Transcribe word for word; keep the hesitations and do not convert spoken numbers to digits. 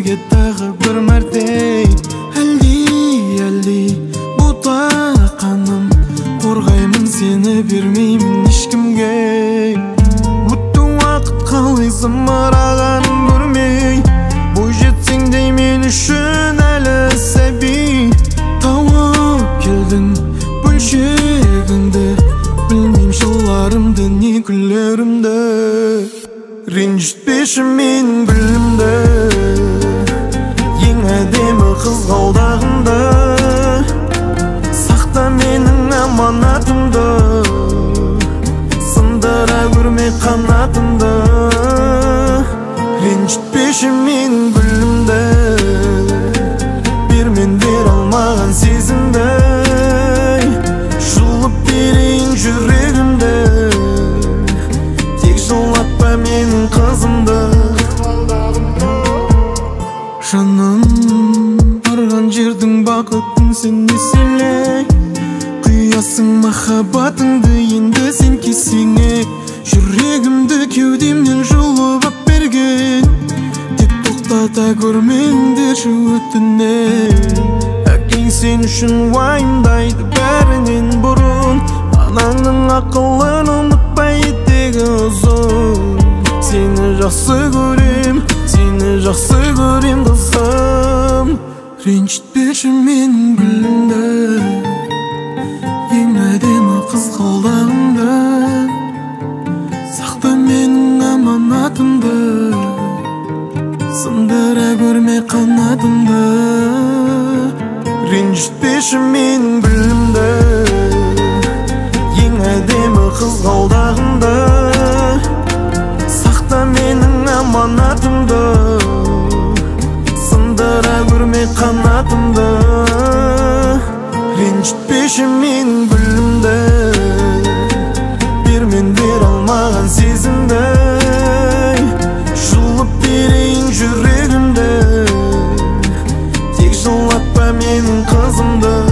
өмірге тағы бір мәрте әлди әлди бұта қаным қорғаймын сені бермеймін ешкімге өтті уақыт қалай зымырағанын көрмей бой жетсең де мен үшін әлі сәби тауып келдің бөлшегіңді білмеймін жыларымды не күлерімді ренжітпеші мен гүлімді ең әдемі қызғалдағымды сақта менің аманатымды сындыра көрме қанатымды ренжітпеші мен гүлімді бермен бер алмаған сезімді жұлып берейін жүрегімді тек жылатпа менің қызымды жаным барған жердің бақытын сен еселей құясың махаббатыңды енді сен кесеңе жүрегімді кеудемнен жұлып ап берген тек тоқтата көрмеңдерші өтінем әкең сен үшін уайымдайды бәрінен бұрын анаңның ақылын ұмытпай етегі ұзын сені жақсы көрем сені жақсы көрем қызым ренжітпеші мен гүлімді ең әдемі қызғалдағымды сақта менің аманатымды сындыра көрме қанатымды ренжітпеші мен гүлімді ең әдемі қызғалдағымды сақта менің аманатымды сындыра көрме қанатымды ренжітпеші мен гүлімді бермен бер алмаған сезімді жұлып берейін жүрегімді тек жылатпа менің қызымды